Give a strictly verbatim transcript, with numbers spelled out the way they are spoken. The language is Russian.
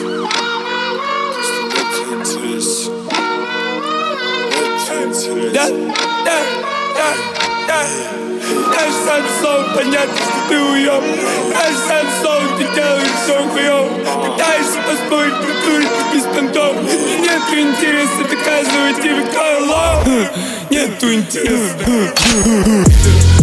Да, да, да, да. Наш сам сон, понятно, что ты уёб. Наш сам сон, ты делаешь всё хуёв. Пытаешься поспорить, притурить без понтов. И нету интереса доказывать тебе, кто лох. Нету интереса.